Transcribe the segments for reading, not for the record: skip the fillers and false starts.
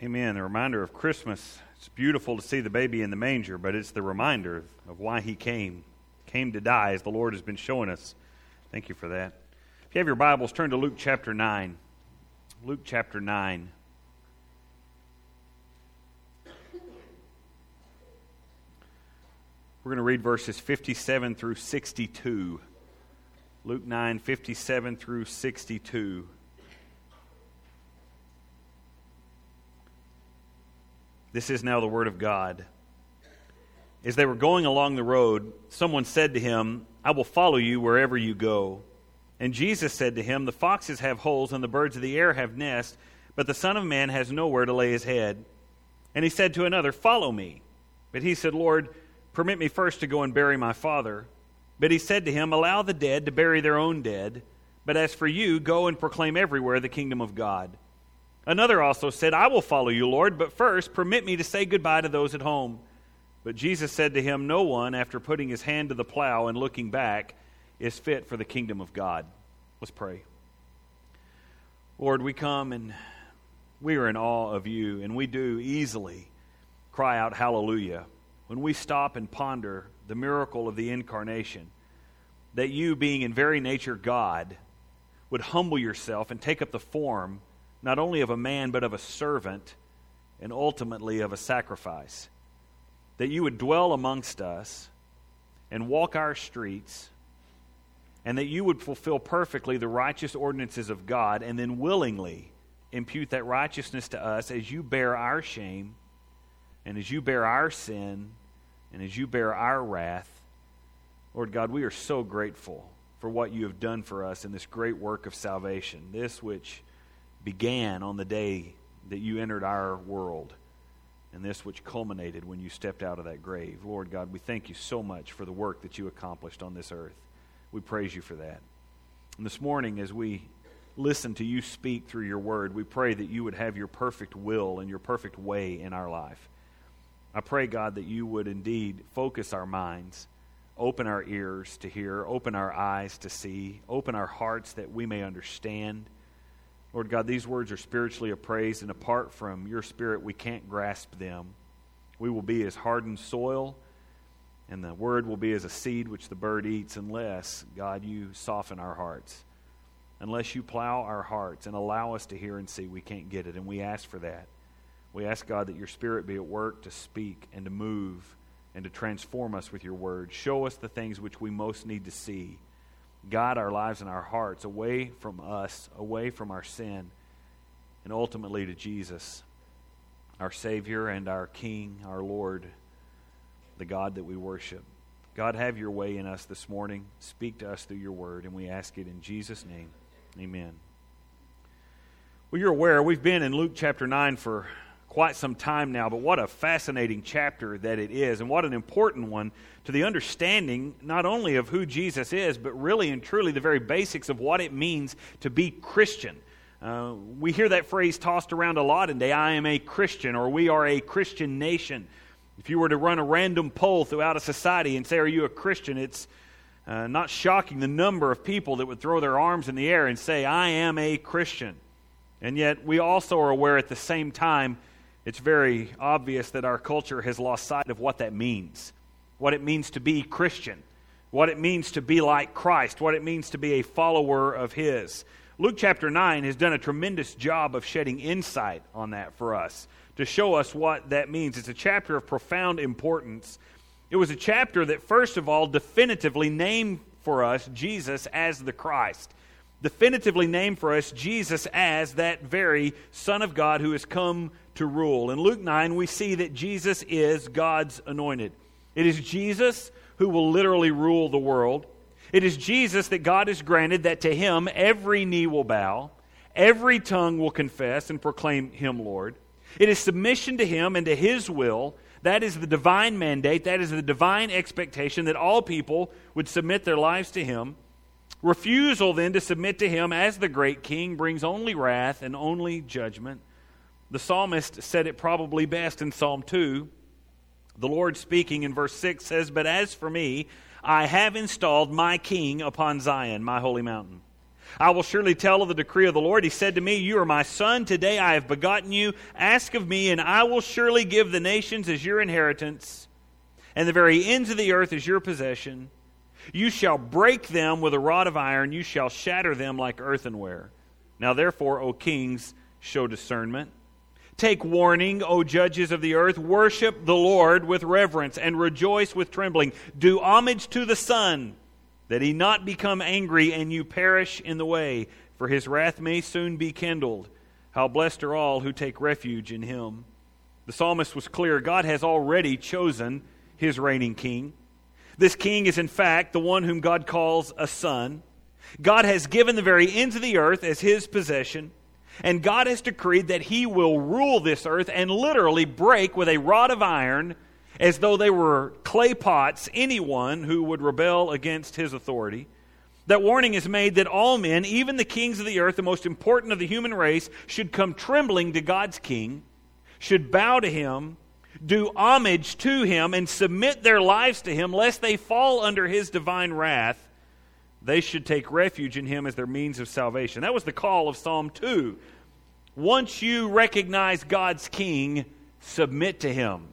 Amen. The reminder of Christmas. It's beautiful to see the baby in the manger, but it's the reminder of why he came to die, as the Lord has been showing us. Thank you for that. If you have your Bibles, turn to Luke chapter 9. Luke chapter 9. We're going to read verses 57 through 62. Luke 9, 57 through 62. This is now the word of God. As they were going along the road, someone said to him, "I will follow you wherever you go." And Jesus said to him, "The foxes have holes and the birds of the air have nests, but the Son of Man has nowhere to lay his head." And he said to another, "Follow me." But he said, "Lord, permit me first to go and bury my father." But he said to him, "Allow the dead to bury their own dead, but as for you, go and proclaim everywhere the kingdom of God." Another also said, "I will follow you, Lord, but first permit me to say goodbye to those at home." But Jesus said to him, "No one, after putting his hand to the plow and looking back, is fit for the kingdom of God." Let's pray. Lord, we come and we are in awe of you, and we do easily cry out hallelujah when we stop and ponder the miracle of the incarnation, that you, being in very nature God, would humble yourself and take up the form not only of a man, but of a servant, and ultimately of a sacrifice. That you would dwell amongst us and walk our streets, and that you would fulfill perfectly the righteous ordinances of God, and then willingly impute that righteousness to us as you bear our shame, and as you bear our sin, and as you bear our wrath. Lord God, we are so grateful for what you have done for us in this great work of salvation, this which began on the day that you entered our world, and this which culminated when you stepped out of that grave. Lord God, we thank you so much for the work that you accomplished on this earth. We praise you for that. And this morning, as we listen to you speak through your word, we pray that you would have your perfect will and your perfect way in our life. I pray, God, that you would indeed focus our minds, open our ears to hear, open our eyes to see, open our hearts that we may understand. Lord God, these words are spiritually appraised, and apart from your Spirit, we can't grasp them. We will be as hardened soil, and the word will be as a seed which the bird eats, unless, God, you soften our hearts. Unless you plow our hearts and allow us to hear and see, we can't get it, and we ask for that. We ask, God, that your Spirit be at work to speak and to move and to transform us with your word. Show us the things which we most need to see. Guide our lives and our hearts away from us, away from our sin, and ultimately to Jesus, our Savior and our King, our Lord, the God that we worship. God, have your way in us this morning. Speak to us through your word, and we ask it in Jesus' name. Amen. Well, you're aware, we've been in Luke chapter 9 for quite some time now, but what a fascinating chapter that it is, and what an important one to the understanding not only of who Jesus is, but really and truly the very basics of what it means to be Christian. We hear that phrase tossed around a lot today, "I am a Christian," or "we are a Christian nation." If you were to run a random poll throughout a society and say, "Are you a Christian?" it's not shocking the number of people that would throw their arms in the air and say, "I am a Christian." And yet we also are aware at the same time, it's very obvious that our culture has lost sight of what that means. What it means to be Christian. What it means to be like Christ. What it means to be a follower of His. Luke chapter 9 has done a tremendous job of shedding insight on that for us, to show us what that means. It's a chapter of profound importance. It was a chapter that, first of all, definitively named for us Jesus as the Christ. Definitively named for us Jesus as that very Son of God who has come to rule. In Luke 9, we see that Jesus is God's anointed. It is Jesus who will literally rule the world. It is Jesus that God has granted that to Him every knee will bow, every tongue will confess and proclaim Him Lord. It is submission to Him and to His will. That is the divine mandate. That is the divine expectation that all people would submit their lives to Him. Refusal then to submit to Him as the great King brings only wrath and only judgment. The psalmist said it probably best in Psalm 2. The Lord speaking in verse 6 says, "But as for me, I have installed my King upon Zion, my holy mountain. I will surely tell of the decree of the Lord. He said to me, you are my son. Today I have begotten you. Ask of me, and I will surely give the nations as your inheritance, and the very ends of the earth as your possession. You shall break them with a rod of iron. You shall shatter them like earthenware. Now therefore, O kings, show discernment. Take warning, O judges of the earth. Worship the Lord with reverence and rejoice with trembling. Do homage to the Son, that he not become angry and you perish in the way, for his wrath may soon be kindled. How blessed are all who take refuge in him. The psalmist was clear. God has already chosen his reigning king. This king is in fact the one whom God calls a son. God has given the very ends of the earth as his possession. And God has decreed that he will rule this earth and literally break with a rod of iron, as though they were clay pots, anyone who would rebel against his authority. That warning is made that all men, even the kings of the earth, the most important of the human race, should come trembling to God's king, should bow to him, do homage to him, and submit their lives to him, lest they fall under his divine wrath. They should take refuge in him as their means of salvation. That was the call of Psalm 2. Once you recognize God's king, submit to him.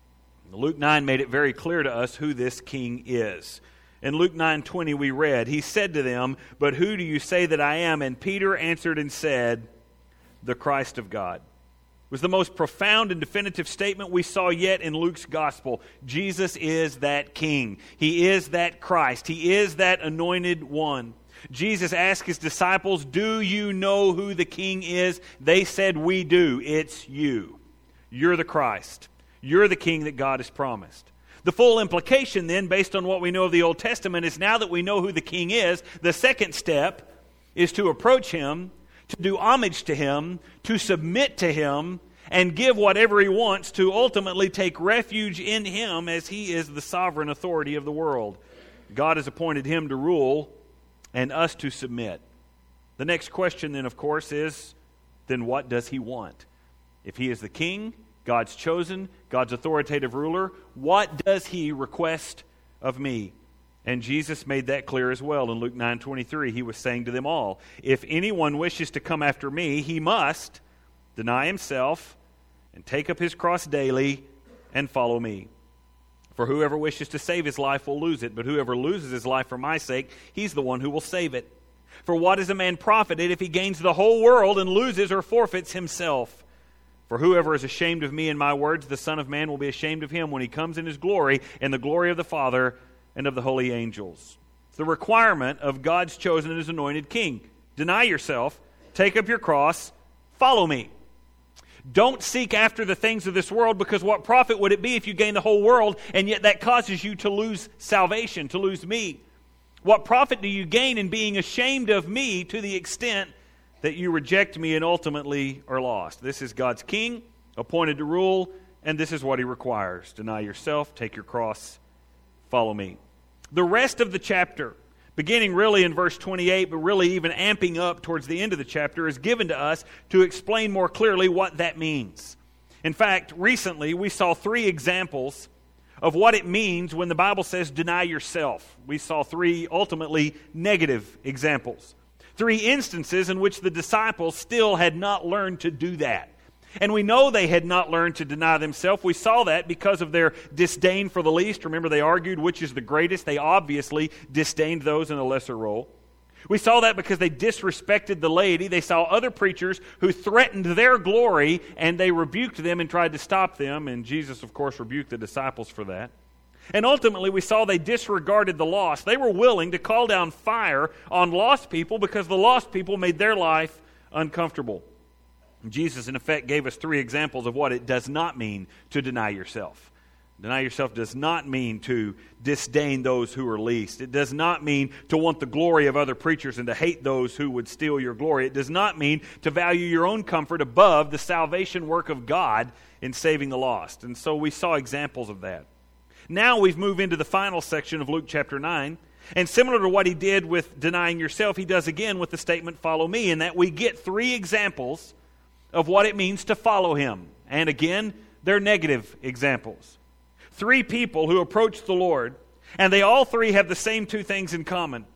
Luke 9 made it very clear to us who this king is. In Luke 9:20 we read, he said to them, but who do you say that I am? And Peter answered and said, the Christ of God. It was the most profound and definitive statement we saw yet in Luke's gospel. Jesus is that king. He is that Christ. He is that anointed one. Jesus asked his disciples, do you know who the king is? They said, we do. It's you. You're the Christ. You're the king that God has promised. The full implication then, based on what we know of the Old Testament, is now that we know who the king is, the second step is to approach him, to do homage to him, to submit to him, and give whatever he wants, to ultimately take refuge in him as he is the sovereign authority of the world. God has appointed him to rule and us to submit. The next question then, of course, is, then what does he want? If he is the king, God's chosen, God's authoritative ruler, what does he request of me? And Jesus made that clear as well. In Luke 9:23, he was saying to them all, if anyone wishes to come after me, he must deny himself and take up his cross daily and follow me. For whoever wishes to save his life will lose it, but whoever loses his life for my sake, he's the one who will save it. For what is a man profited if he gains the whole world and loses or forfeits himself? For whoever is ashamed of me and my words, the Son of Man will be ashamed of him when he comes in his glory and the glory of the Father and of the holy angels. It's the requirement of God's chosen and his anointed king. Deny yourself, take up your cross, follow me. Don't seek after the things of this world, because what profit would it be if you gain the whole world and yet that causes you to lose salvation, to lose me? What profit do you gain in being ashamed of me to the extent that you reject me and ultimately are lost? This is God's king, appointed to rule, and this is what he requires. Deny yourself, take your cross, follow me. The rest of the chapter, beginning really in verse 28, but really even amping up towards the end of the chapter, is given to us to explain more clearly what that means. In fact, recently we saw 3 examples of what it means when the Bible says deny yourself. We saw 3 ultimately negative examples. 3 instances in which the disciples still had not learned to do that. And we know they had not learned to deny themselves. We saw that because of their disdain for the least. Remember, they argued which is the greatest. They obviously disdained those in a lesser role. We saw that because they disrespected the laity. They saw other preachers who threatened their glory, and they rebuked them and tried to stop them. And Jesus, of course, rebuked the disciples for that. And ultimately, we saw they disregarded the lost. They were willing to call down fire on lost people because the lost people made their life uncomfortable. Jesus, in effect, gave us 3 examples of what it does not mean to deny yourself. Deny yourself does not mean to disdain those who are least. It does not mean to want the glory of other preachers and to hate those who would steal your glory. It does not mean to value your own comfort above the salvation work of God in saving the lost. And so we saw examples of that. Now we've moved into the final section of Luke chapter 9. And similar to what he did with denying yourself, he does again with the statement, follow me, in that we get 3 examples of what it means to follow him. And again, they're negative examples. 3 people who approach the Lord, and they all 3 have the same 2 things in common.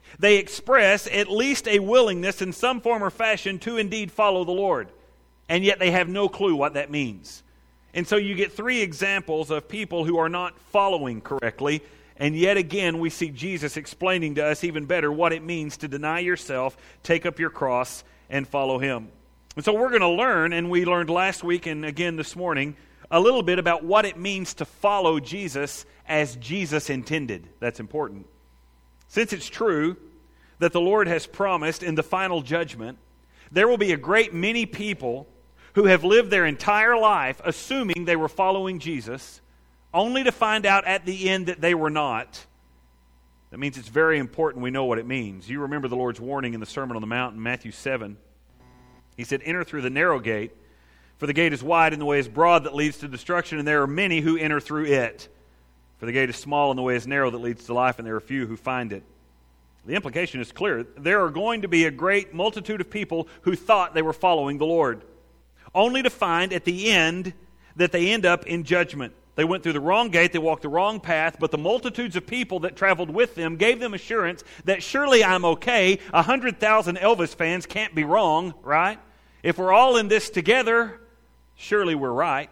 They express at least a willingness in some form or fashion to indeed follow the Lord. And yet they have no clue what that means. And so you get three examples of people who are not following correctly. And yet again, we see Jesus explaining to us even better what it means to deny yourself, take up your cross, and follow Him. And so we're going to learn, and we learned last week and again this morning, a little bit about what it means to follow Jesus as Jesus intended. That's important. Since it's true that the Lord has promised in the final judgment, there will be a great many people who have lived their entire life assuming they were following Jesus, only to find out at the end that they were not. That means it's very important we know what it means. You remember the Lord's warning in the Sermon on the Mount in Matthew 7. He said, "Enter through the narrow gate, for the gate is wide and the way is broad that leads to destruction, and there are many who enter through it. For the gate is small and the way is narrow that leads to life, and there are few who find it." The implication is clear. There are going to be a great multitude of people who thought they were following the Lord, only to find at the end that they end up in judgment. They went through the wrong gate, they walked the wrong path, but the multitudes of people that traveled with them gave them assurance that surely I'm okay. 100,000 Elvis fans can't be wrong, right? If we're all in this together, surely we're right.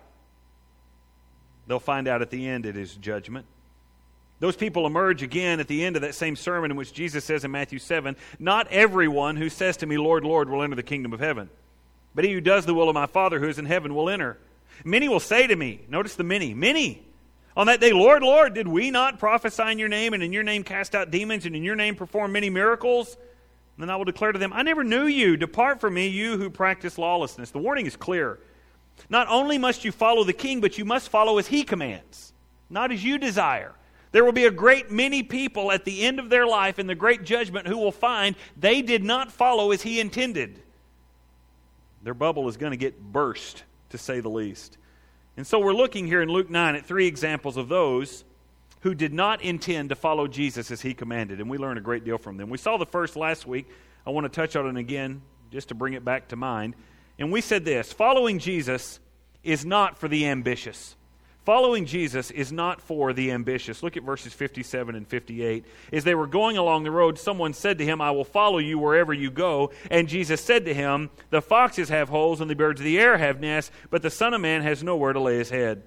They'll find out at the end it is judgment. Those people emerge again at the end of that same sermon in which Jesus says in Matthew 7, "Not everyone who says to me, 'Lord, Lord,' will enter the kingdom of heaven, but he who does the will of my Father who is in heaven will enter. Many will say to me," notice the many, "on that day, 'Lord, Lord, did we not prophesy in your name, and in your name cast out demons, and in your name perform many miracles?' And then I will declare to them, 'I never knew you. Depart from me, you who practice lawlessness.'" The warning is clear. Not only must you follow the King, but you must follow as He commands, not as you desire. There will be a great many people at the end of their life in the great judgment who will find they did not follow as He intended. Their bubble is going to get burst, to say the least. And so we're looking here in Luke 9 at three examples of those who did not intend to follow Jesus as He commanded, and we learn a great deal from them. We saw the first last week. I want to touch on it again just to bring it back to mind. And we said this: following Jesus is not for the ambitious. Following Jesus is not for the ambitious. Look at verses 57 and 58. "As they were going along the road, someone said to Him, 'I will follow you wherever you go.' And Jesus said to him, 'The foxes have holes and the birds of the air have nests, but the Son of Man has nowhere to lay His head.'"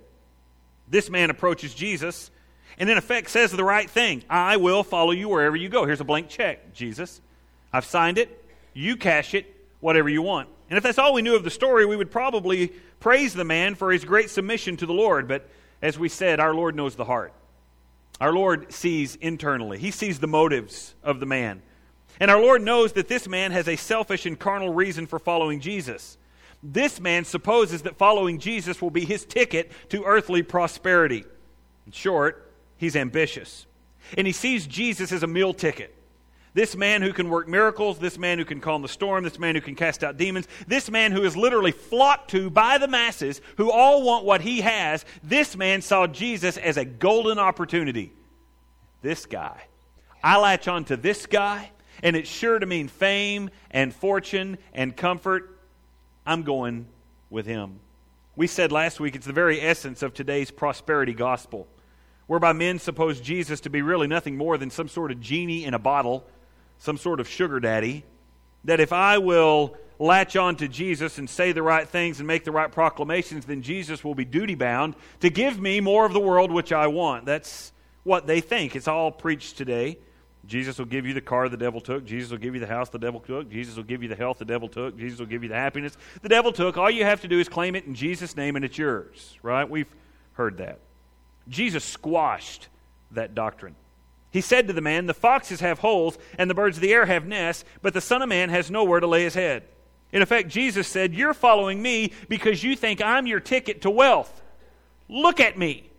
This man approaches Jesus and in effect says the right thing. "I will follow you wherever you go. Here's a blank check, Jesus. I've signed it. You cash it, whatever you want." And if that's all we knew of the story, we would probably praise the man for his great submission to the Lord. But as we said, our Lord knows the heart. Our Lord sees internally. He sees the motives of the man. And our Lord knows that this man has a selfish and carnal reason for following Jesus. This man supposes that following Jesus will be his ticket to earthly prosperity. In short, he's ambitious. And he sees Jesus as a meal ticket. This man who can work miracles, this man who can calm the storm, this man who can cast out demons, this man who is literally flocked to by the masses who all want what he has, this man saw Jesus as a golden opportunity. This guy. I latch on to this guy, and it's sure to mean fame and fortune and comfort. I'm going with him. We said last week it's the very essence of today's prosperity gospel, whereby men suppose Jesus to be really nothing more than some sort of genie in a bottle, some sort of sugar daddy, that if I will latch on to Jesus and say the right things and make the right proclamations, then Jesus will be duty-bound to give me more of the world which I want. That's what they think. It's all preached today. Jesus will give you the car the devil took. Jesus will give you the house the devil took. Jesus will give you the health the devil took. Jesus will give you the happiness the devil took. All you have to do is claim it in Jesus' name and it's yours. Right? We've heard that. Jesus squashed that doctrine. He said to the man, "The foxes have holes and the birds of the air have nests, but the Son of Man has nowhere to lay His head." In effect, Jesus said, "You're following me because you think I'm your ticket to wealth. Look at me.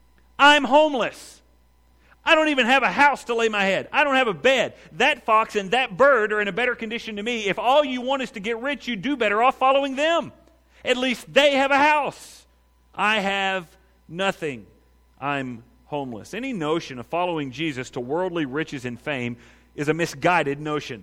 I'm homeless. I don't even have a house to lay my head. I don't have a bed. That fox and that bird are in a better condition to me. If all you want is to get rich, you'd do better off following them. At least they have a house. I have nothing. I'm homeless." Any notion of following Jesus to worldly riches and fame is a misguided notion.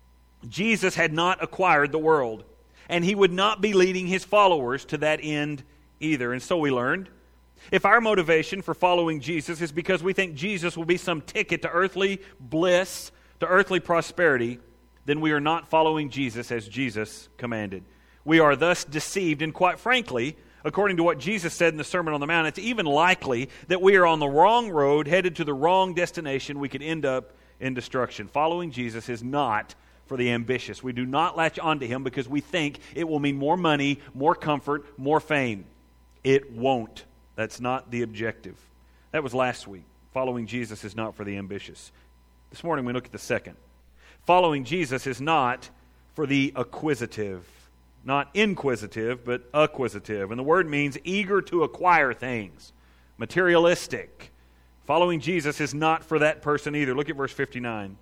Jesus had not acquired the world, and He would not be leading His followers to that end either. And so we learned, if our motivation for following Jesus is because we think Jesus will be some ticket to earthly bliss, to earthly prosperity, then we are not following Jesus as Jesus commanded. We are thus deceived, and quite frankly, according to what Jesus said in the Sermon on the Mount, it's even likely that we are on the wrong road, headed to the wrong destination. We could end up in destruction. Following Jesus is not for the ambitious. We do not latch onto Him because we think it will mean more money, more comfort, more fame. It won't. That's not the objective. That was last week. Following Jesus is not for the ambitious. This morning we look at the second. Following Jesus is not for the acquisitive. Not inquisitive, but acquisitive. And the word means eager to acquire things. Materialistic. Following Jesus is not for that person either. Look at verse 59.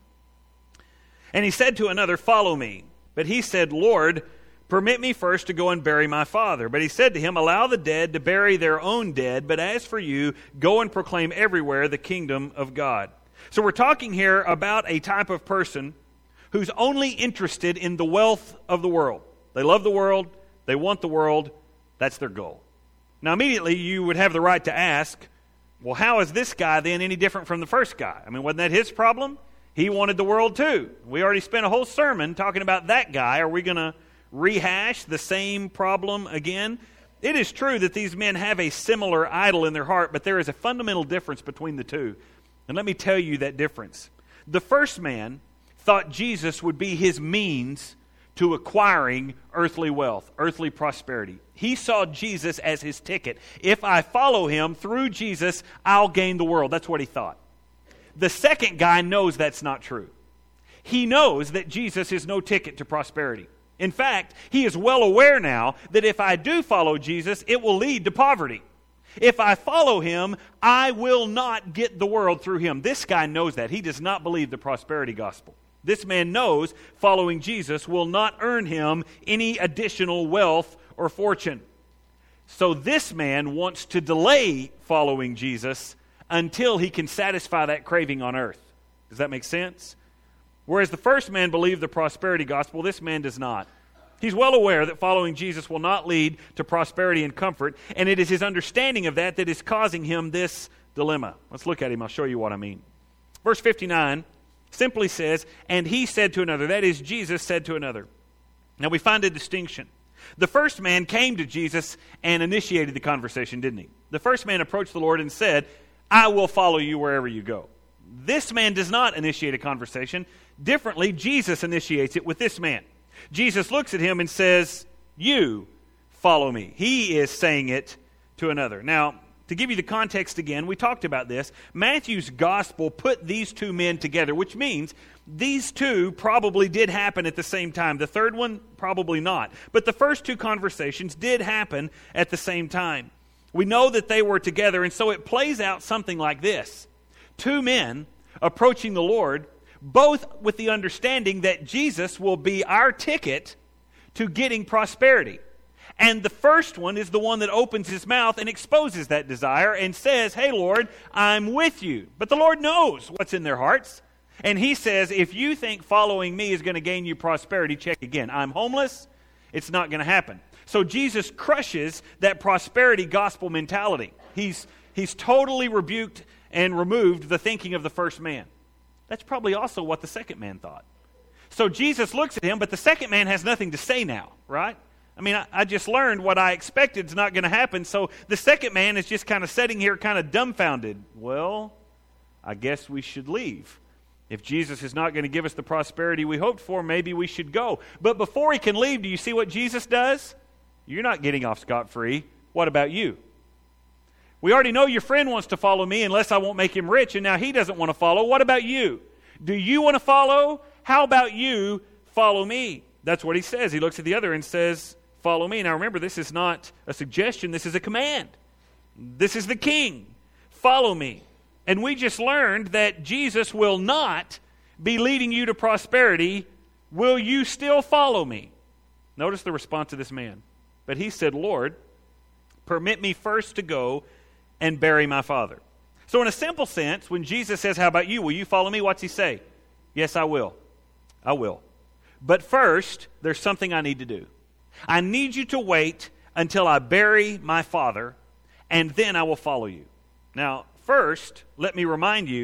And he said to another, "Follow me." But he said, "Lord, permit me first to go and bury my father." But he said to him, "Allow the dead to bury their own dead, but as for you, go and proclaim everywhere the kingdom of God." So we're talking here about a type of person who's only interested in the wealth of the world. They love the world, they want the world, that's their goal. Now immediately you would have the right to ask, well, how is this guy then any different from the first guy? I mean, wasn't that his problem? He wanted the world too. We already spent a whole sermon talking about that guy. Are we going to rehash the same problem again? It is true that these men have a similar idol in their heart, but there is a fundamental difference between the two. And let me tell you that difference. The first man thought Jesus would be his means to acquiring earthly wealth, earthly prosperity. He saw Jesus as his ticket. If I follow him through Jesus, I'll gain the world. That's what he thought. The second guy knows that's not true. He knows that Jesus is no ticket to prosperity. In fact, he is well aware now that if I do follow Jesus, it will lead to poverty. If I follow him, I will not get the world through him. This guy knows that. He does not believe the prosperity gospel. This man knows following Jesus will not earn him any additional wealth or fortune. So this man wants to delay following Jesus until he can satisfy that craving on earth. Does that make sense? Whereas the first man believed the prosperity gospel, this man does not. He's well aware that following Jesus will not lead to prosperity and comfort, and it is his understanding of that that is causing him this dilemma. Let's look at him. I'll show you what I mean. Verse 59 simply says, "And he said to another," that is, Jesus said to another. Now we find a distinction. The first man came to Jesus and initiated the conversation, didn't he? The first man approached the Lord and said, "I will follow you wherever you go." This man does not initiate a conversation. Differently, Jesus initiates it with this man. Jesus looks at him and says, "You follow me." He is saying it to another. Now, to give you the context again, we talked about this. Matthew's gospel put these two men together, which means these two probably did happen at the same time. The third one, probably not. But the first two conversations did happen at the same time. We know that they were together, and so it plays out something like this. Two men approaching the Lord, both with the understanding that Jesus will be our ticket to getting prosperity. And the first one is the one that opens his mouth and exposes that desire and says, "Hey, Lord, I'm with you." But the Lord knows what's in their hearts. And he says, if you think following me is going to gain you prosperity, check again. I'm homeless. It's not going to happen. So Jesus crushes that prosperity gospel mentality. He's totally rebuked and removed the thinking of the first man. That's probably also what the second man thought. So Jesus looks at him, but the second man has nothing to say now, right? I mean, I just learned what I expected is not going to happen, so the second man is just kind of sitting here kind of dumbfounded. Well, I guess we should leave. If Jesus is not going to give us the prosperity we hoped for, maybe we should go. But before he can leave, do you see what Jesus does? You're not getting off scot-free. What about you? We already know your friend wants to follow me unless I won't make him rich, and now he doesn't want to follow. What about you? Do you want to follow? How about you follow me? That's what he says. He looks at the other and says, "Follow me." Now remember, this is not a suggestion. This is a command. This is the king. Follow me. And we just learned that Jesus will not be leading you to prosperity. Will you still follow me? Notice the response of this man. But he said, "Lord, permit me first to go and bury my father." So in a simple sense, when Jesus says, "How about you? Will you follow me?" What's he say? Yes, I will. I will. But first, there's something I need to do. I need you to wait until I bury my father, and then I will follow you. Now, first, let me remind you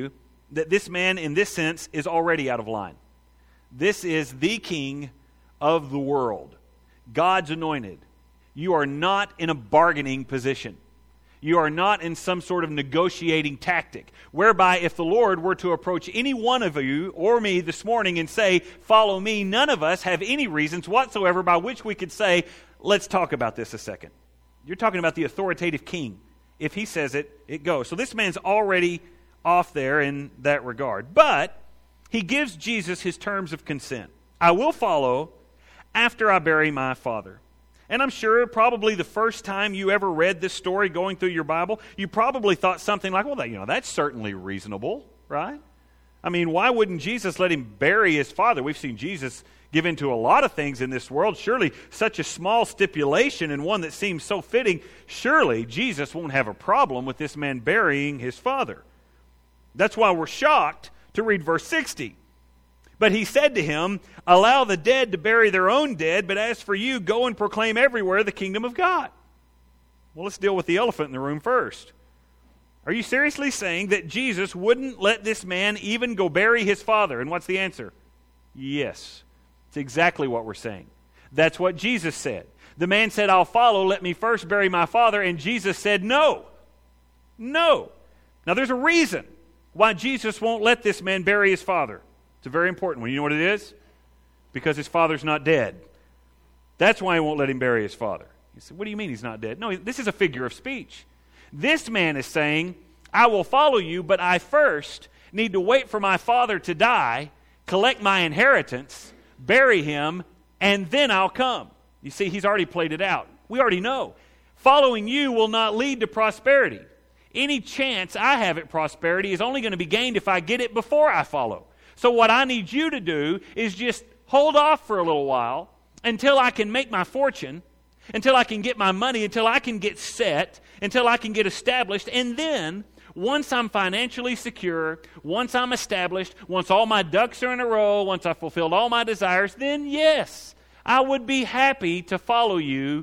that this man, in this sense, is already out of line. This is the king of the world, God's anointed. You are not in a bargaining position. You are not in some sort of negotiating tactic, whereby if the Lord were to approach any one of you or me this morning and say, follow me, none of us have any reasons whatsoever by which we could say, let's talk about this a second. You're talking about the authoritative king. If he says it, it goes. So this man's already off there in that regard. But he gives Jesus his terms of consent. I will follow after I bury my Father. And I'm sure probably the first time you ever read this story going through your Bible, you probably thought something like, well, that's certainly reasonable, right? I mean, why wouldn't Jesus let him bury his Father? We've seen Jesus give into a lot of things in this world. Surely such a small stipulation and one that seems so fitting, surely Jesus won't have a problem with this man burying his Father. That's why we're shocked to read verse 60. But he said to him, allow the dead to bury their own dead, but as for you, go and proclaim everywhere the kingdom of God. Well, let's deal with the elephant in the room first. Are you seriously saying that Jesus wouldn't let this man even go bury his Father? And what's the answer? Yes. It's exactly what we're saying. That's what Jesus said. The man said, I'll follow, let me first bury my Father. And Jesus said, no. No. Now there's a reason why Jesus won't let this man bury his Father. It's a very important one. You know what it is? Because his father's not dead. That's why he won't let him bury his father. You say, what do you mean he's not dead? No, this is a figure of speech. This man is saying, I will follow you, but I first need to wait for my father to die, collect my inheritance, bury him, and then I'll come. You see, he's already played it out. We already know. Following you will not lead to prosperity. Any chance I have at prosperity is only going to be gained if I get it before I follow. So what I need you to do is just hold off for a little while until I can make my fortune, until I can get my money, until I can get set, until I can get established. And then, once I'm financially secure, once I'm established, once all my ducks are in a row, once I've fulfilled all my desires, then yes, I would be happy to follow you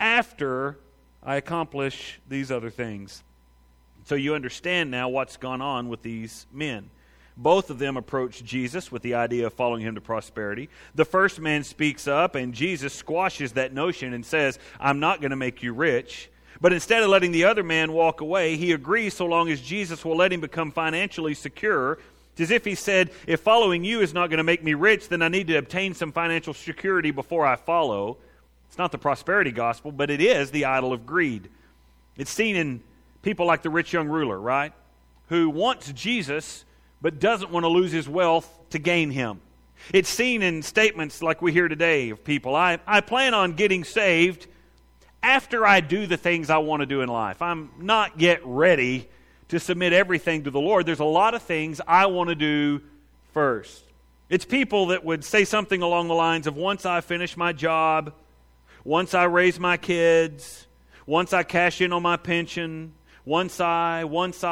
after I accomplish these other things. So you understand now what's gone on with these men. Both of them approach Jesus with the idea of following him to prosperity. The first man speaks up, and Jesus squashes that notion and says, I'm not going to make you rich. But instead of letting the other man walk away, he agrees so long as Jesus will let him become financially secure. It's as if he said, if following you is not going to make me rich, then I need to obtain some financial security before I follow. It's not the prosperity gospel, but it is the idol of greed. It's seen in people like the rich young ruler, right? Who wants Jesus but doesn't want to lose his wealth to gain him. It's seen in statements like we hear today of people, I plan on getting saved after I do the things I want to do in life. I'm not yet ready to submit everything to the Lord. There's a lot of things I want to do first. It's people that would say something along the lines of, once I finish my job, once I raise my kids, once I cash in on my pension, once I,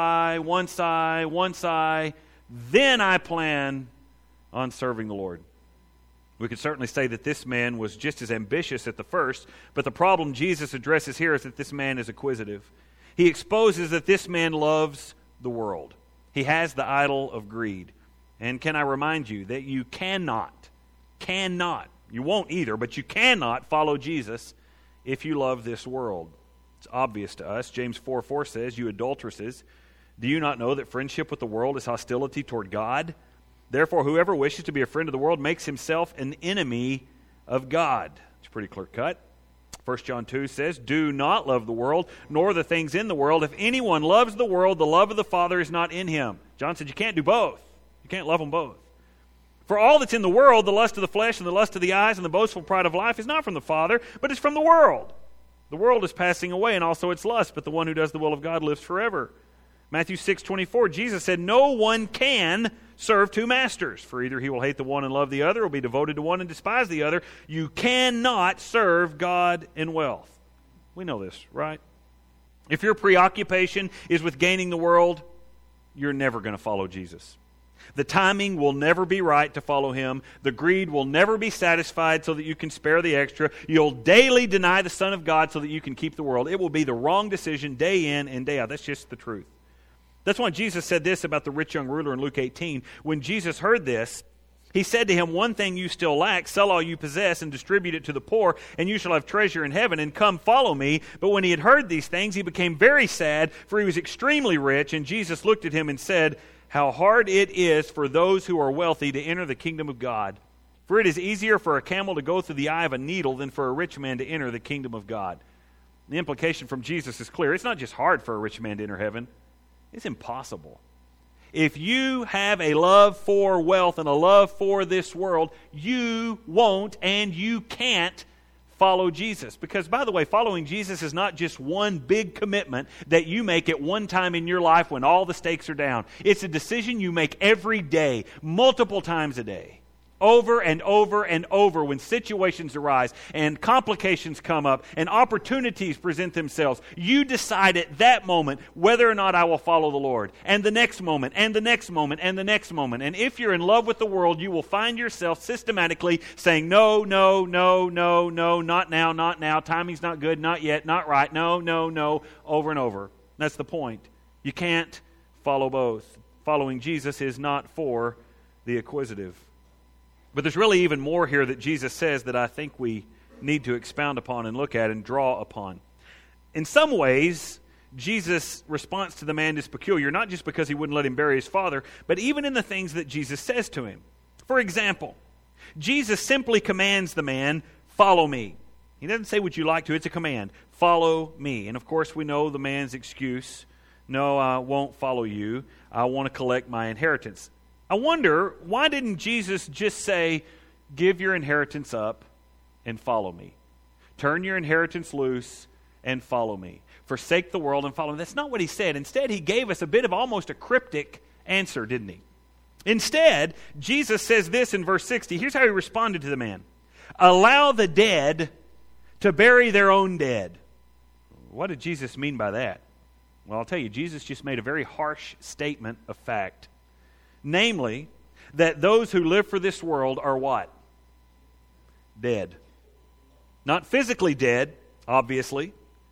then I plan on serving the Lord. We could certainly say that this man was just as ambitious at the first, but the problem Jesus addresses here is that this man is acquisitive. He exposes that this man loves the world. He has the idol of greed. And can I remind you that you cannot, you won't either, but you cannot follow Jesus if you love this world. It's obvious to us. James 4:4 says, you adulteresses, do you not know that friendship with the world is hostility toward God? Therefore, whoever wishes to be a friend of the world makes himself an enemy of God. It's pretty clear cut. 1 John 2 says, do not love the world, nor the things in the world. If anyone loves the world, the love of the Father is not in him. John said you can't do both. You can't love them both. For all that's in the world, the lust of the flesh and the lust of the eyes and the boastful pride of life is not from the Father, but it's from the world. The world is passing away and also its lust, but the one who does the will of God lives forever. Matthew 6:24, Jesus said, no one can serve two masters, for either he will hate the one and love the other, or be devoted to one and despise the other. You cannot serve God and wealth. We know this, right? If your preoccupation is with gaining the world, you're never going to follow Jesus. The timing will never be right to follow him. The greed will never be satisfied so that you can spare the extra. You'll daily deny the Son of God so that you can keep the world. It will be the wrong decision day in and day out. That's just the truth. That's why Jesus said this about the rich young ruler in Luke 18. When Jesus heard this, he said to him, "One thing you still lack, sell all you possess and distribute it to the poor, and you shall have treasure in heaven, and come follow me." But when he had heard these things, he became very sad, for he was extremely rich. And Jesus looked at him and said, "How hard it is for those who are wealthy to enter the kingdom of God. For it is easier for a camel to go through the eye of a needle than for a rich man to enter the kingdom of God." The implication from Jesus is clear. It's not just hard for a rich man to enter heaven. It's impossible. If you have a love for wealth and a love for this world, you won't and you can't follow Jesus. Because, by the way, following Jesus is not just one big commitment that you make at one time in your life when all the stakes are down. It's a decision you make every day, multiple times a day. Over and over and over when situations arise and complications come up and opportunities present themselves, you decide at that moment whether or not I will follow the Lord. And the next moment, and the next moment, and the next moment. And if you're in love with the world, you will find yourself systematically saying, "No, no, no, no, no, not now, not now, timing's not good, not yet, not right, no, no, no," over and over. That's the point. You can't follow both. Following Jesus is not for the acquisitive. But there's really even more here that Jesus says that I think we need to expound upon and look at and draw upon. In some ways, Jesus' response to the man is peculiar, not just because he wouldn't let him bury his father, but even in the things that Jesus says to him. For example, Jesus simply commands the man, "Follow me." He doesn't say, "Would you like to?" It's a command. "Follow me." And of course, we know the man's excuse. "No, I won't follow you. I want to collect my inheritance." I wonder, why didn't Jesus just say, "Give your inheritance up and follow me. Turn your inheritance loose and follow me. Forsake the world and follow me"? That's not what he said. Instead, he gave us a bit of almost a cryptic answer, didn't he? Instead, Jesus says this in verse 60. Here's how he responded to the man. "Allow the dead to bury their own dead." What did Jesus mean by that? Well, I'll tell you, Jesus just made a very harsh statement of fact. Namely, that those who live for this world are what? Dead. Not physically dead, obviously.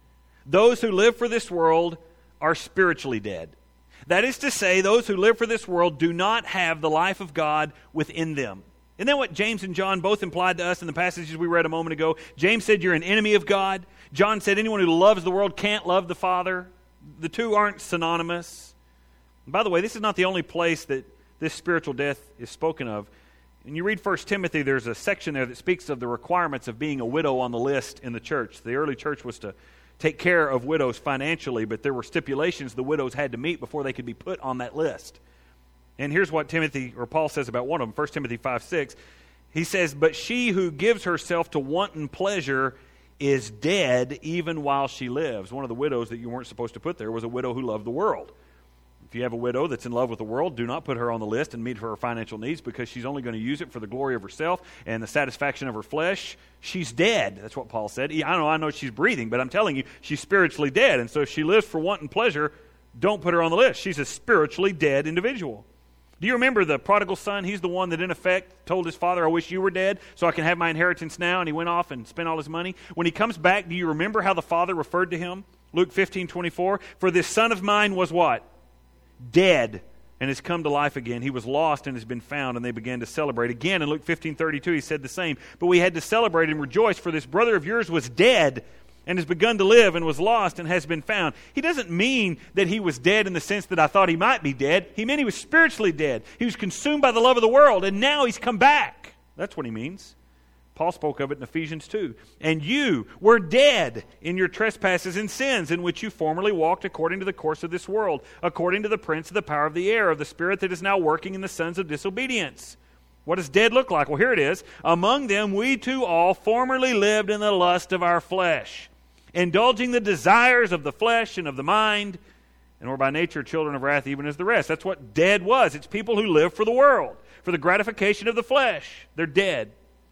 Those who live for this world are spiritually dead. That is to say, those who live for this world do not have the life of God within them. Isn't that what James and John both implied to us in the passages we read a moment ago? James said you're an enemy of God. John said anyone who loves the world can't love the Father. The two aren't synonymous. And by the way, this is not the only place that this spiritual death is spoken of. When you read 1 Timothy, there's a section there that speaks of the requirements of being a widow on the list in the church. The early church was to take care of widows financially, but there were stipulations the widows had to meet before they could be put on that list. And here's what Paul says about one of them, 1 Timothy 5:6. He says, "But she who gives herself to wanton pleasure is dead even while she lives." One of the widows that you weren't supposed to put there was a widow who loved the world. If you have a widow that's in love with the world, do not put her on the list and meet her financial needs, because she's only going to use it for the glory of herself and the satisfaction of her flesh. She's dead. That's what Paul said. I know she's breathing, but I'm telling you, she's spiritually dead. And so if she lives for wanton pleasure, don't put her on the list. She's a spiritually dead individual. Do you remember the prodigal son? He's the one that in effect told his father, "I wish you were dead so I can have my inheritance now." And he went off and spent all his money. When he comes back, do you remember how the father referred to him? Luke 15:24. "For this son of mine was" what? "Dead, and has come to life again. He was lost and has been found," and they began to celebrate. Again, in Luke 15:32, he said the same. "But we had to celebrate and rejoice, for this brother of yours was dead and has begun to live, and was lost and has been found." He doesn't mean that he was dead in the sense that I thought he might be dead. He meant he was spiritually dead. He was consumed by the love of the world, and now he's come back. That's what he means. Paul spoke of it in Ephesians 2. "And you were dead in your trespasses and sins, in which you formerly walked according to the course of this world, according to the prince of the power of the air, of the spirit that is now working in the sons of disobedience." What does dead look like? Well, here it is. "Among them we too all formerly lived in the lust of our flesh, indulging the desires of the flesh and of the mind, and were by nature children of wrath even as the rest." That's what dead was. It's people who live for the world, for the gratification of the flesh. They're dead.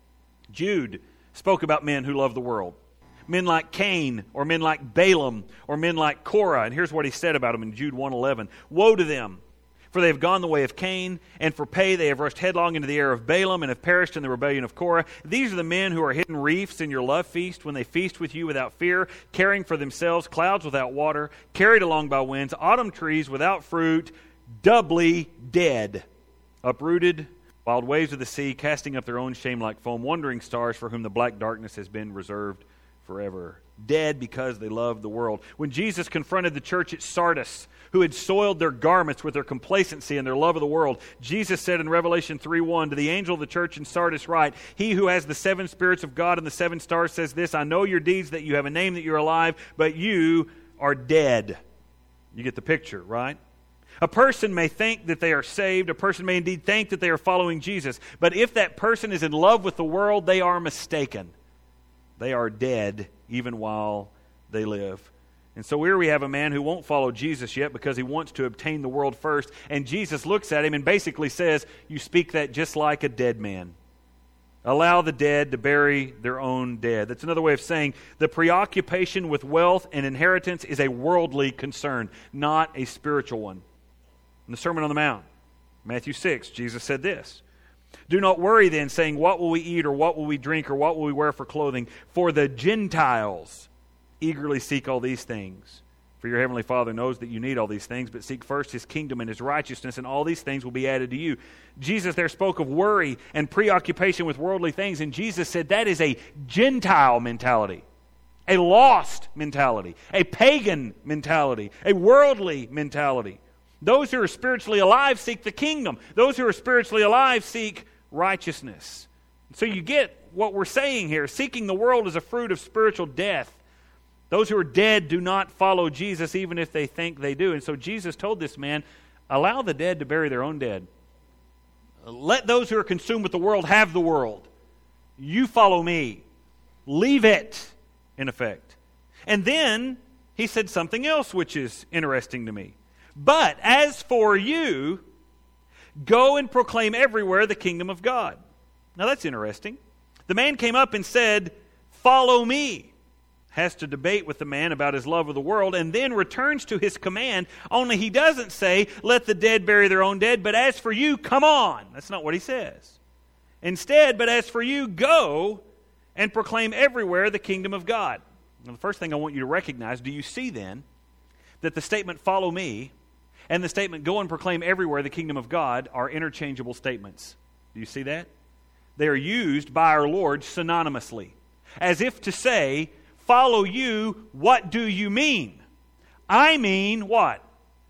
Jude spoke about men who love the world. Men like Cain, or men like Balaam, or men like Korah. And here's what he said about them in Jude 1:11. "Woe to them, For they have gone the way of Cain, and for pay they have rushed headlong into the air of Balaam, and have perished in the rebellion of Korah. These are the men who are hidden reefs in your love feast, when they feast with you without fear, carrying for themselves clouds without water, carried along by winds, autumn trees without fruit, doubly dead, uprooted, wild waves of the sea, casting up their own shame like foam, wandering stars for whom the black darkness has been reserved forever. Dead because they loved the world. When Jesus confronted the church at Sardis, who had soiled their garments with their complacency and their love of the world, Jesus said in Revelation 3:1, to the angel of the church in Sardis write, he who has the 7 spirits of God and the 7 stars says this, I know your deeds, that you have a name, that you're alive, but you are dead. You get the picture, right? A person may think that they are saved. A person may indeed think that they are following Jesus. But if that person is in love with the world, they are mistaken. They are dead even while they live. And so here we have a man who won't follow Jesus yet because he wants to obtain the world first. And Jesus looks at him and basically says, you speak that just like a dead man. Allow the dead to bury their own dead. That's another way of saying the preoccupation with wealth and inheritance is a worldly concern, not a spiritual one. In the Sermon on the Mount, Matthew 6, Jesus said this, do not worry then, saying, what will we eat, or what will we drink, or what will we wear for clothing? For the Gentiles eagerly seek all these things. For your heavenly Father knows that you need all these things, but seek first His kingdom and His righteousness, and all these things will be added to you. Jesus there spoke of worry and preoccupation with worldly things, and Jesus said that is a Gentile mentality, a lost mentality, a pagan mentality, a worldly mentality. Those who are spiritually alive seek the kingdom. Those who are spiritually alive seek righteousness. So you get what we're saying here. Seeking the world is a fruit of spiritual death. Those who are dead do not follow Jesus even if they think they do. And so Jesus told this man, allow the dead to bury their own dead. Let those who are consumed with the world have the world. You follow me. Leave it, in effect. And then he said something else which is interesting to me. But as for you, go and proclaim everywhere the kingdom of God. Now that's interesting. The man came up and said, follow me. Has to debate with the man about his love of the world, and then returns to his command, only he doesn't say, let the dead bury their own dead, but as for you, come on. That's not what he says. Instead, but as for you, go and proclaim everywhere the kingdom of God. Now, the first thing I want you to recognize, do you see then that the statement, follow me, and the statement, go and proclaim everywhere the kingdom of God, are interchangeable statements? Do you see that? They are used by our Lord synonymously. As if to say, follow you, what do you mean? I mean what?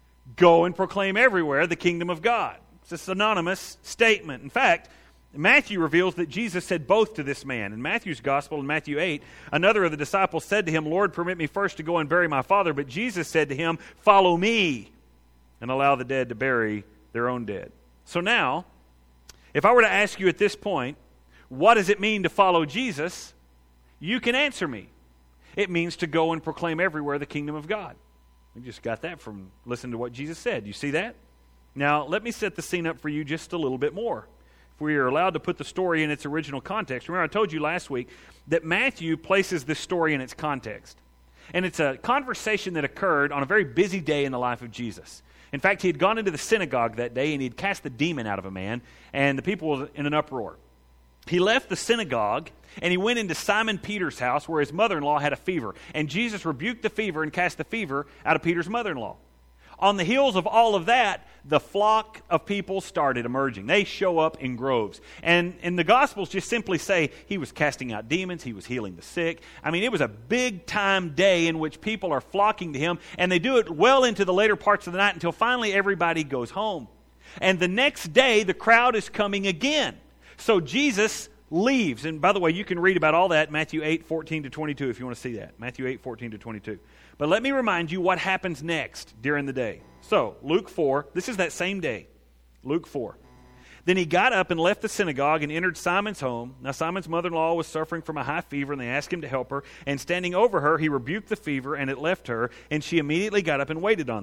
Go and proclaim everywhere the kingdom of God. It's a synonymous statement. In fact, Matthew reveals that Jesus said both to this man. In Matthew's gospel, in Matthew 8, another of the disciples said to him, Lord, permit me first to go and bury my father. But Jesus said to him, follow me, and allow the dead to bury their own dead. So now, if I were to ask you at this point, what does it mean to follow Jesus? You can answer me. It means to go and proclaim everywhere the kingdom of God. We just got that from listening to what Jesus said. You see that? Now, let me set the scene up for you just a little bit more. If we are allowed to put the story in its original context. Remember, I told you last week that Matthew places this story in its context. And it's a conversation that occurred on a very busy day in the life of Jesus. In fact, he had gone into the synagogue that day and he had cast the demon out of a man, and the people were in an uproar. He left the synagogue and he went into Simon Peter's house where his mother-in-law had a fever. And Jesus rebuked the fever and cast the fever out of Peter's mother-in-law. On the heels of all of that, the flock of people started emerging. They show up in groves. And the Gospels just simply say he was casting out demons, he was healing the sick. I mean, it was a big-time day in which people are flocking to him, and they do it well into the later parts of the night until finally everybody goes home. And the next day, the crowd is coming again. So Jesus leaves. And by the way, you can read about all that in Matthew 8, 14 to 22 if you want to see that. Matthew 8, 14 to 22. But let me remind you what happens next during the day. So, Luke 4, this is that same day. Luke 4. Then he got up and left the synagogue and entered Simon's home. Now Simon's mother-in-law was suffering from a high fever, and they asked him to help her. And standing over her, he rebuked the fever, and it left her, and she immediately got up and waited on them.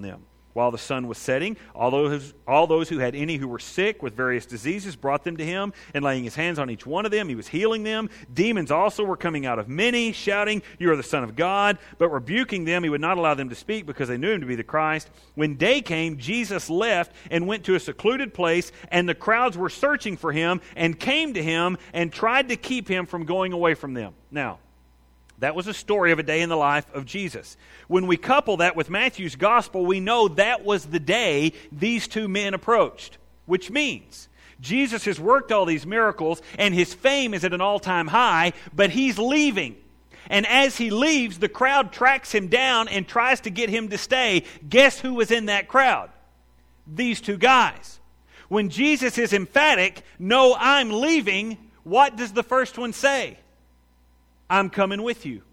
While the sun was setting, all those who had any who were sick with various diseases brought them to him, and laying his hands on each one of them, he was healing them. Demons also were coming out of many, shouting, "You are the Son of God." But rebuking them, he would not allow them to speak, because they knew him to be the Christ. When day came, Jesus left and went to a secluded place, and the crowds were searching for him, and came to him, and tried to keep him from going away from them. Now, that was a story of a day in the life of Jesus. When we couple that with Matthew's gospel, we know that was the day these two men approached, which means Jesus has worked all these miracles and his fame is at an all-time high, but he's leaving. And as he leaves, the crowd tracks him down and tries to get him to stay. Guess who was in that crowd? These two guys. When Jesus is emphatic, "No, I'm leaving," what does the first one say? "I'm coming with you.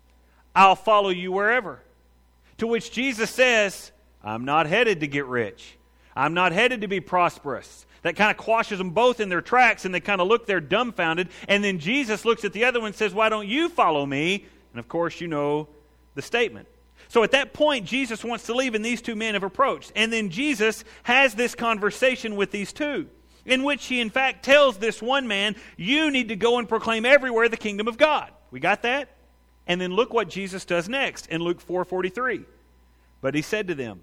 I'll follow you wherever." To which Jesus says, "I'm not headed to get rich. I'm not headed to be prosperous." That kind of quashes them both in their tracks, and they kind of look there dumbfounded. And then Jesus looks at the other one and says, "Why don't you follow me?" And of course, you know the statement. So at that point, Jesus wants to leave, and these two men have approached. And then Jesus has this conversation with these two, in which he in fact tells this one man, "You need to go and proclaim everywhere the kingdom of God." We got that? And then look what Jesus does next in Luke 4:43. "But he said to them,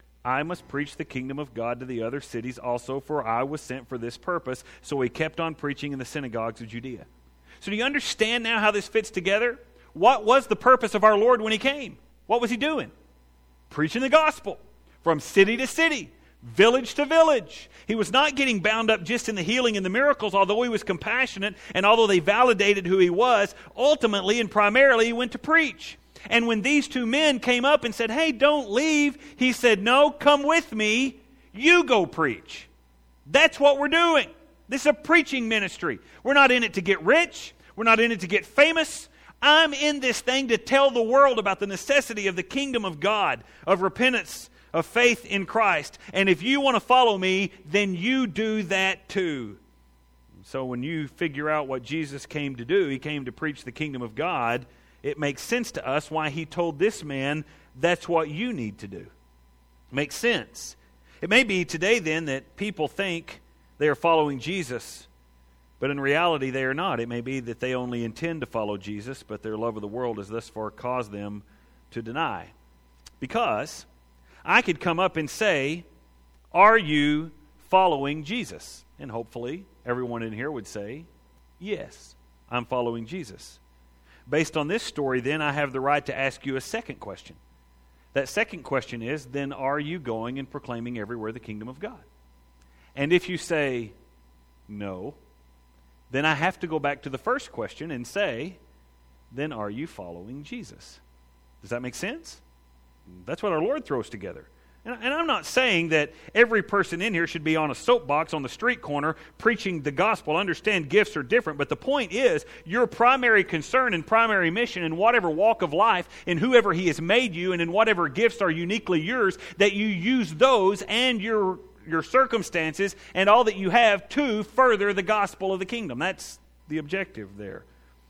I must preach the kingdom of God to the other cities also, for I was sent for this purpose." So he kept on preaching in the synagogues of Judea. So do you understand now how this fits together? What was the purpose of our Lord when he came? What was he doing? Preaching the gospel from city to city, village to village. He was not getting bound up just in the healing and the miracles, although he was compassionate and although they validated who he was. Ultimately and primarily, he went to preach. And when these two men came up and said, "Hey, don't leave," he said, "No, come with me. You go preach." That's what we're doing. This is a preaching ministry. We're not in it to get rich. We're not in it to get famous. I'm in this thing to tell the world about the necessity of the kingdom of God, of repentance, of faith in Christ. And if you want to follow me, then you do that too. So when you figure out what Jesus came to do, he came to preach the kingdom of God, it makes sense to us why he told this man, that's what you need to do. Makes sense. It may be today then that people think they are following Jesus, but in reality they are not. It may be that they only intend to follow Jesus, but their love of the world has thus far caused them to deny. Because I could come up and say, "Are you following Jesus?" And hopefully everyone in here would say, "Yes, I'm following Jesus." Based on this story, then, I have the right to ask you a second question. That second question is, then are you going and proclaiming everywhere the kingdom of God? And if you say no, then I have to go back to the first question and say, then are you following Jesus? Does that make sense? That's what our Lord throws together. And I'm not saying that every person in here should be on a soapbox on the street corner preaching the gospel. Understand, gifts are different, but the point is your primary concern and primary mission in whatever walk of life, in whoever he has made you, and in whatever gifts are uniquely yours, that you use those and your circumstances and all that you have to further the gospel of the kingdom. That's the objective there.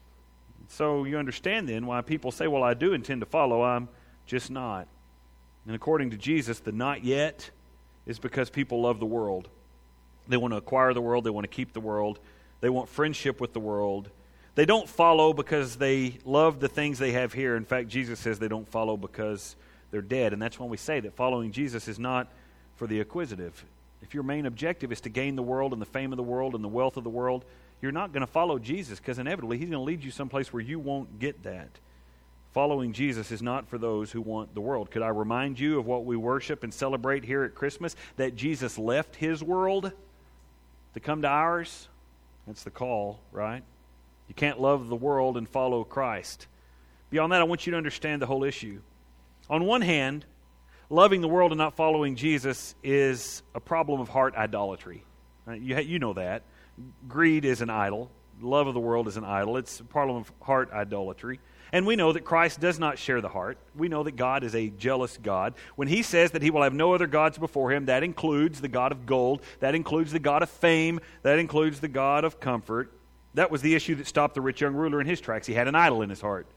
So you understand then why people say, well, I do intend to follow, I'm just not. And according to Jesus, the not yet is because people love the world. They want to acquire the world. They want to keep the world. They want friendship with the world. They don't follow because they love the things they have here. In fact, Jesus says they don't follow because they're dead. And that's when we say that following Jesus is not for the acquisitive. If your main objective is to gain the world and the fame of the world and the wealth of the world, you're not going to follow Jesus because inevitably he's going to lead you someplace where you won't get that. Following Jesus is not for those who want the world. Could I remind you of what we worship and celebrate here at Christmas? That Jesus left his world to come to ours? That's the call, right? You can't love the world and follow Christ. Beyond that, I want you to understand the whole issue. On one hand, loving the world and not following Jesus is a problem of heart idolatry. Right? You know that. Greed is an idol. Love of the world is an idol. It's a problem of heart idolatry. And we know that Christ does not share the heart. We know that God is a jealous God. When he says that he will have no other gods before him, that includes the God of gold, that includes the God of fame, that includes the God of comfort. That was the issue that stopped the rich young ruler in his tracks. He had an idol in his heart.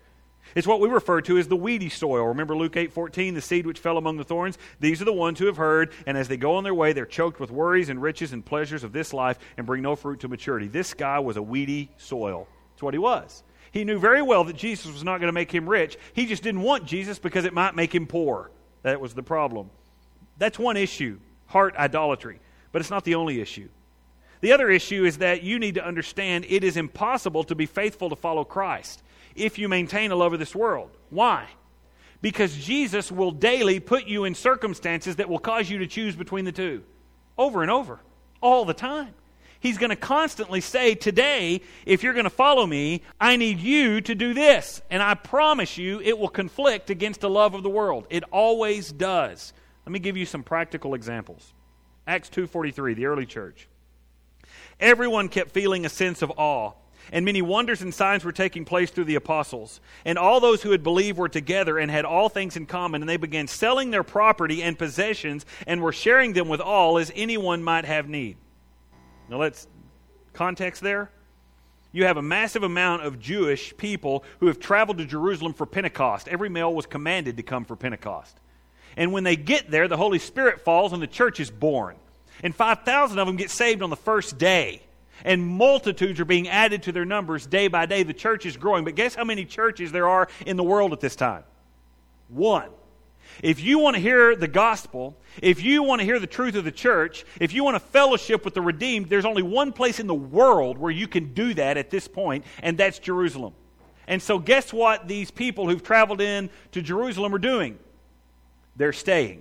It's what we refer to as the weedy soil. Remember Luke 8:14, the seed which fell among the thorns? These are the ones who have heard, and as they go on their way, they're choked with worries and riches and pleasures of this life and bring no fruit to maturity. This guy was a weedy soil. That's what he was. He knew very well that Jesus was not going to make him rich. He just didn't want Jesus because it might make him poor. That was the problem. That's one issue, heart idolatry. But it's not the only issue. The other issue is that you need to understand it is impossible to be faithful to follow Christ if you maintain a love of this world. Why? Because Jesus will daily put you in circumstances that will cause you to choose between the two. Over and over. All the time. He's going to constantly say, today, if you're going to follow me, I need you to do this. And I promise you, it will conflict against the love of the world. It always does. Let me give you some practical examples. Acts 2:43, the early church. Everyone kept feeling a sense of awe, and many wonders and signs were taking place through the apostles. And all those who had believed were together and had all things in common, and they began selling their property and possessions and were sharing them with all as anyone might have need. Now let's context there. You have a massive amount of Jewish people who have traveled to Jerusalem for Pentecost. Every male was commanded to come for Pentecost. And when they get there, the Holy Spirit falls and the church is born. And 5,000 of them get saved on the first day. And multitudes are being added to their numbers day by day. The church is growing. But guess how many churches there are in the world at this time? One. If you want to hear the gospel, if you want to hear the truth of the church, if you want to fellowship with the redeemed, there's only one place in the world where you can do that at this point, and that's Jerusalem. And so guess what these people who've traveled in to Jerusalem are doing? They're staying.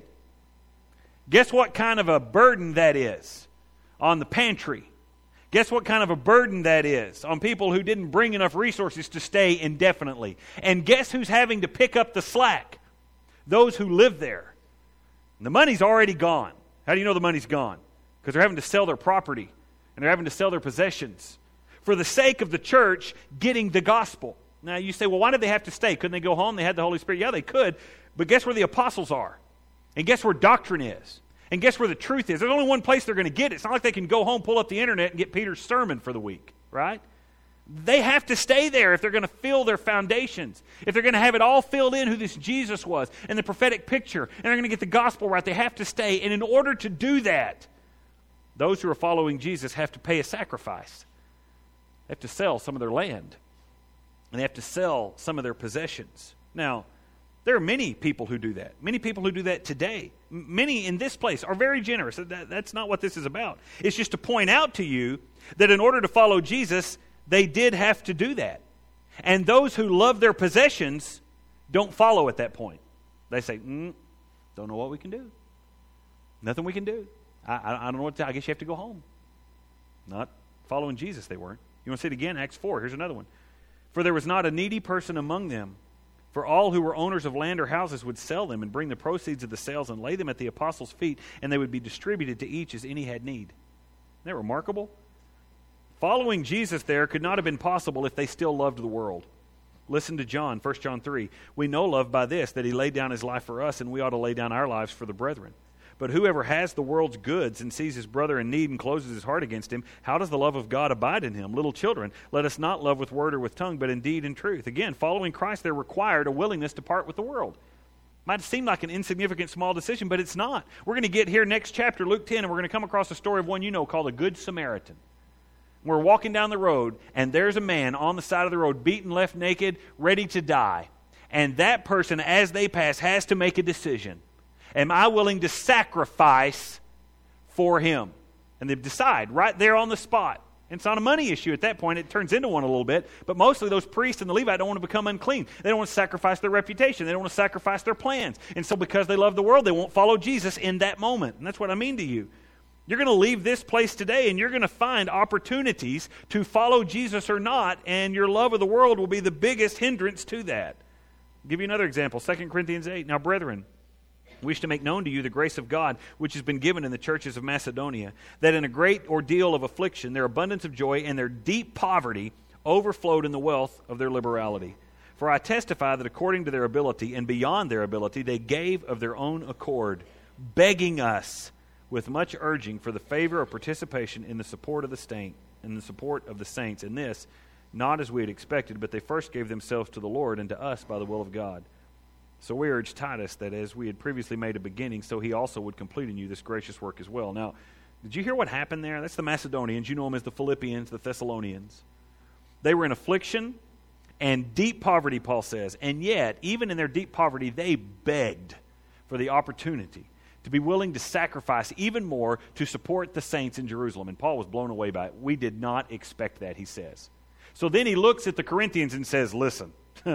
Guess what kind of a burden that is on the pantry? Guess what kind of a burden that is on people who didn't bring enough resources to stay indefinitely? And guess who's having to pick up the slack? Those who live there. The money's already gone. How do you know the money's gone? Because they're having to sell their property and they're having to sell their possessions for the sake of the church getting the gospel. Now you say, well, why did they have to stay? Couldn't they go home? They had the Holy Spirit. Yeah, they could. But guess where the apostles are? And guess where doctrine is? And guess where the truth is? There's only one place they're going to get it. It's not like they can go home, pull up the internet, and get Peter's sermon for the week, right? They have to stay there if they're going to fill their foundations. If they're going to have it all filled in who this Jesus was and the prophetic picture, and they're going to get the gospel right, they have to stay. And in order to do that, those who are following Jesus have to pay a sacrifice. They have to sell some of their land. And they have to sell some of their possessions. Now, there are many people who do that. Many people who do that today. Many in this place are very generous. That's not what this is about. It's just to point out to you that in order to follow Jesus, they did have to do that. And those who love their possessions don't follow at that point. They say, don't know what we can do. Nothing we can do. I don't know what to, I guess you have to go home. Not following Jesus, they weren't. You want to see it again? Acts 4. Here's another one. For there was not a needy person among them. For all who were owners of land or houses would sell them and bring the proceeds of the sales and lay them at the apostles' feet, and they would be distributed to each as any had need. Isn't that remarkable? Following Jesus there could not have been possible if they still loved the world. Listen to John, 1 John 3. We know love by this, that he laid down his life for us, and we ought to lay down our lives for the brethren. But whoever has the world's goods and sees his brother in need and closes his heart against him, how does the love of God abide in him? Little children, let us not love with word or with tongue, but in deed and truth. Again, following Christ, there required a willingness to part with the world. Might seem like an insignificant small decision, but it's not. We're going to get here next chapter, Luke 10, and we're going to come across a story of one you know called the Good Samaritan. We're walking down the road, and there's a man on the side of the road, beaten, left naked, ready to die. And that person, as they pass, has to make a decision. Am I willing to sacrifice for him? And they decide right there on the spot. And it's not a money issue at that point. It turns into one a little bit. But mostly those priests and the Levite don't want to become unclean. They don't want to sacrifice their reputation. They don't want to sacrifice their plans. And so because they love the world, they won't follow Jesus in that moment. And that's what I mean to you. You're going to leave this place today and you're going to find opportunities to follow Jesus or not. And your love of the world will be the biggest hindrance to that. I'll give you another example. 2 Corinthians 8. Now, brethren, we wish to make known to you the grace of God, which has been given in the churches of Macedonia, that in a great ordeal of affliction, their abundance of joy and their deep poverty overflowed in the wealth of their liberality. For I testify that according to their ability and beyond their ability, they gave of their own accord, begging us with much urging for the favor of participation in the support of the saints. In this, not as we had expected, but they first gave themselves to the Lord and to us by the will of God. So we urge Titus that as we had previously made a beginning, so he also would complete in you this gracious work as well. Now, did you hear what happened there? That's the Macedonians. You know them as the Philippians, the Thessalonians. They were in affliction and deep poverty, Paul says. And yet, even in their deep poverty, they begged for the opportunity to be willing to sacrifice even more to support the saints in Jerusalem. And Paul was blown away by it. We did not expect that, he says. So then he looks at the Corinthians and says, listen,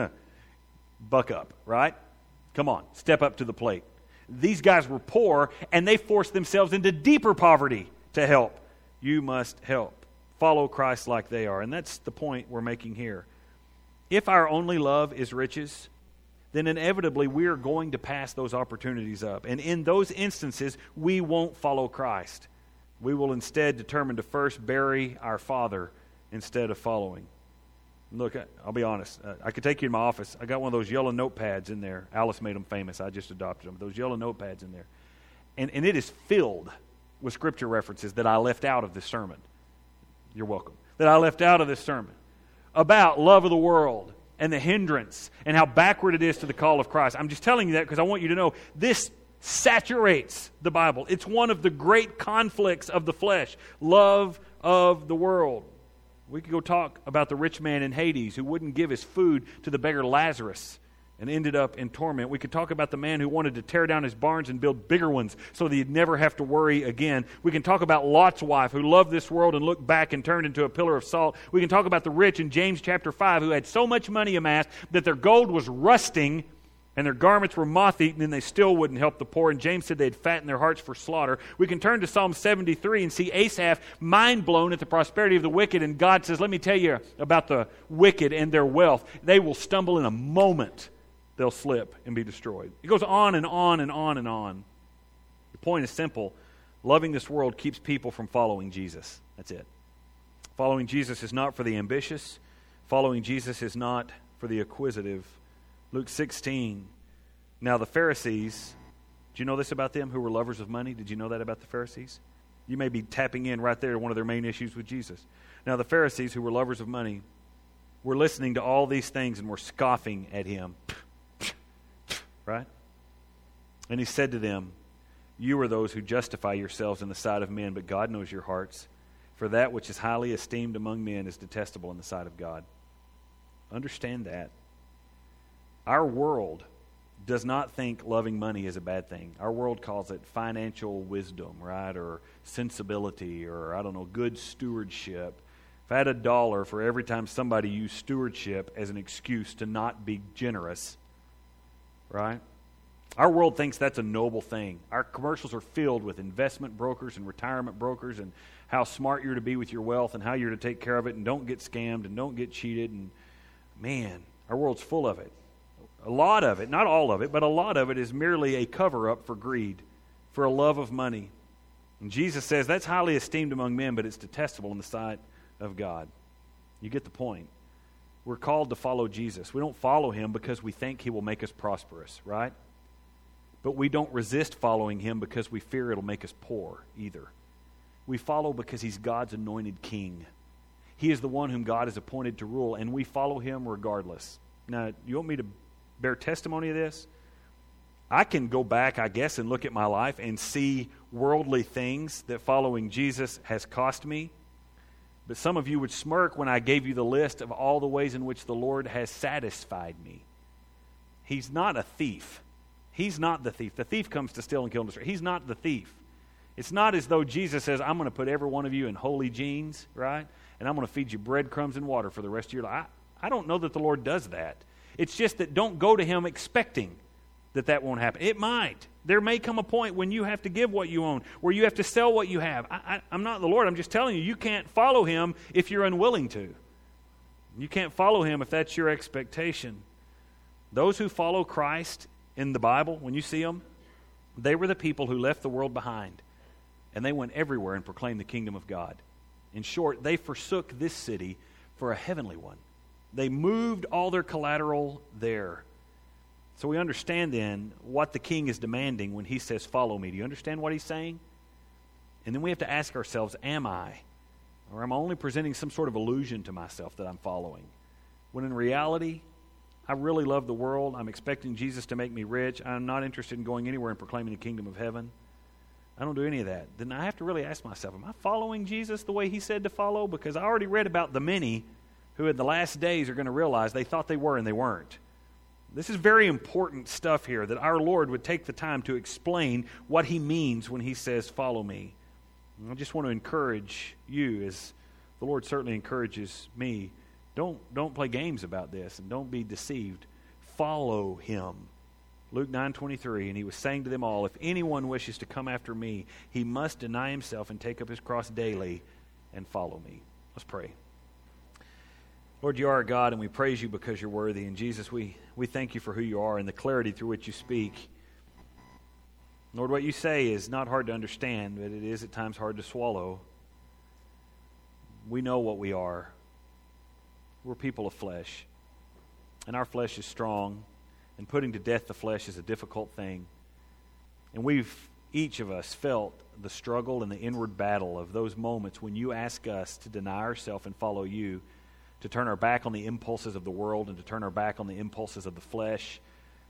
buck up, right? Come on, step up to the plate. These guys were poor, and they forced themselves into deeper poverty to help. You must help. Follow Christ like they are. And that's the point we're making here. If our only love is riches, then inevitably we are going to pass those opportunities up. And in those instances, we won't follow Christ. We will instead determine to first bury our Father instead of following. Look, I'll be honest. I could take you to my office. I got one of those yellow notepads in there. Alice made them famous. I just adopted them. Those yellow notepads in there. And it is filled with scripture references that I left out of this sermon. You're welcome. That I left out of this sermon. About love of the world and the hindrance and how backward it is to the call of Christ. I'm just telling you that because I want you to know this saturates the Bible. It's one of the great conflicts of the flesh. Love of the world. We could go talk about the rich man in Hades who wouldn't give his food to the beggar Lazarus and ended up in torment. We could talk about the man who wanted to tear down his barns and build bigger ones so that he'd never have to worry again. We can talk about Lot's wife who loved this world and looked back and turned into a pillar of salt. We can talk about the rich in James chapter 5 who had so much money amassed that their gold was rusting and their garments were moth-eaten, and they still wouldn't help the poor. And James said they'd fatten their hearts for slaughter. We can turn to Psalm 73 and see Asaph mind-blown at the prosperity of the wicked. And God says, let me tell you about the wicked and their wealth. They will stumble in a moment. They'll slip and be destroyed. It goes on and on and on and on. The point is simple. Loving this world keeps people from following Jesus. That's it. Following Jesus is not for the ambitious. Following Jesus is not for the acquisitive. Luke 16. Now the Pharisees, do you know this about them who were lovers of money? Did you know that about the Pharisees? You may be tapping in right there to one of their main issues with Jesus. Now the Pharisees who were lovers of money were listening to all these things and were scoffing at him. Right? And he said to them, you are those who justify yourselves in the sight of men, but God knows your hearts. For that which is highly esteemed among men is detestable in the sight of God. Understand that. Our world does not think loving money is a bad thing. Our world calls it financial wisdom, right? Or sensibility, or, I don't know, good stewardship. If I had $1 for every time somebody used stewardship as an excuse to not be generous, right? Our world thinks that's a noble thing. Our commercials are filled with investment brokers and retirement brokers and how smart you're to be with your wealth and how you're to take care of it and don't get scammed and don't get cheated. And man, our world's full of it. A lot of it, not all of it, but a lot of it is merely a cover-up for greed, for a love of money. And Jesus says that's highly esteemed among men, but it's detestable in the sight of God. You get the point. We're called to follow Jesus. We don't follow him because we think he will make us prosperous, right? But we don't resist following him because we fear it'll make us poor either. We follow because he's God's anointed king. He is the one whom God has appointed to rule, and we follow him regardless. Now, you want me to bear testimony of this? I can go back, I guess, and look at my life and see worldly things that following Jesus has cost me. But some of you would smirk when I gave you the list of all the ways in which the Lord has satisfied me. He's not a thief. He's not the thief. The thief comes to steal and kill and destroy. He's not the thief. It's not as though Jesus says, I'm going to put every one of you in holy jeans, right? And I'm going to feed you breadcrumbs and water for the rest of your life. I don't know that the Lord does that. It's just that don't go to him expecting that won't happen. It might. There may come a point when you have to give what you own, where you have to sell what you have. I'm not the Lord. I'm just telling you, you can't follow him if you're unwilling to. You can't follow him if that's your expectation. Those who follow Christ in the Bible, when you see them, they were the people who left the world behind, and they went everywhere and proclaimed the kingdom of God. In short, they forsook this city for a heavenly one. They moved all their collateral there. So we understand then what the king is demanding when he says, follow me. Do you understand what he's saying? And then we have to ask ourselves, am I? Or I'm only presenting some sort of illusion to myself that I'm following. When in reality, I really love the world. I'm expecting Jesus to make me rich. I'm not interested in going anywhere and proclaiming the kingdom of heaven. I don't do any of that. Then I have to really ask myself, am I following Jesus the way he said to follow? Because I already read about the many who in the last days are going to realize they thought they were and they weren't. This is very important stuff here, that our Lord would take the time to explain what he means when he says, follow me. And I just want to encourage you, as the Lord certainly encourages me, don't play games about this and don't be deceived. Follow him. Luke 9:23, and he was saying to them all, if anyone wishes to come after me, he must deny himself and take up his cross daily and follow me. Let's pray. Lord, you are our God, and we praise you because you're worthy. And Jesus, we thank you for who you are and the clarity through which you speak. Lord, what you say is not hard to understand, but it is at times hard to swallow. We know what we are. We're people of flesh, and our flesh is strong, and putting to death the flesh is a difficult thing. And we've, each of us, felt the struggle and the inward battle of those moments when you ask us to deny ourselves and follow you, to turn our back on the impulses of the world and to turn our back on the impulses of the flesh,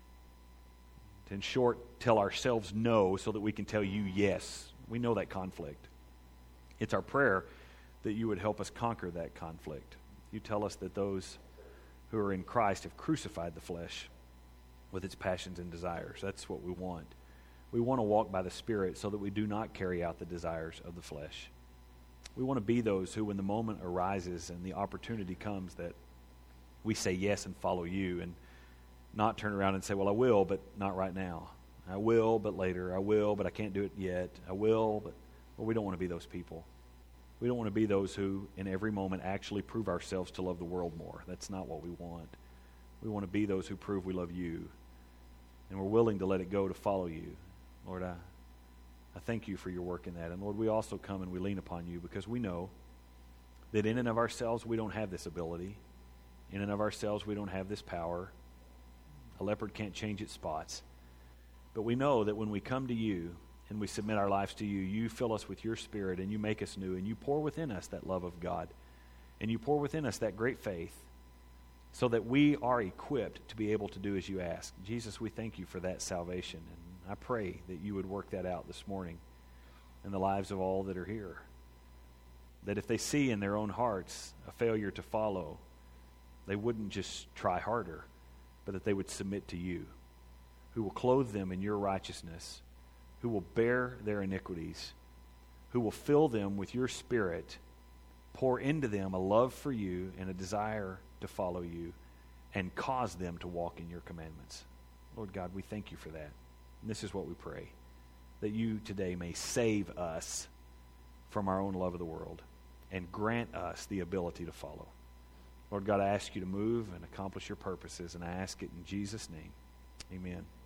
to, in short, tell ourselves no so that we can tell you yes. We know that conflict. It's our prayer that you would help us conquer that conflict. You tell us that those who are in Christ have crucified the flesh with its passions and desires. That's what we want. We want to walk by the Spirit so that we do not carry out the desires of the flesh. We want to be those who, when the moment arises and the opportunity comes, that we say yes and follow you, and not turn around and say, well, I will, but not right now. I will, but later. I will, but I can't do it yet. I will, but... Well, we don't want to be those people. We don't want to be those who, in every moment, actually prove ourselves to love the world more. That's not what we want. We want to be those who prove we love you, and we're willing to let it go to follow you. Lord, I thank you for your work in that. And Lord, we also come and we lean upon you because we know that in and of ourselves we don't have this ability. In and of ourselves we don't have this power. A leopard can't change its spots. But we know that when we come to you and we submit our lives to you, you fill us with your Spirit and you make us new and you pour within us that love of God and you pour within us that great faith so that we are equipped to be able to do as you ask. Jesus, we thank you for that salvation, and I pray that you would work that out this morning in the lives of all that are here. That if they see in their own hearts a failure to follow, they wouldn't just try harder, but that they would submit to you, who will clothe them in your righteousness, who will bear their iniquities, who will fill them with your Spirit, pour into them a love for you and a desire to follow you, and cause them to walk in your commandments. Lord God, we thank you for that. And this is what we pray, that you today may save us from our own love of the world and grant us the ability to follow. Lord God, I ask you to move and accomplish your purposes, and I ask it in Jesus' name. Amen.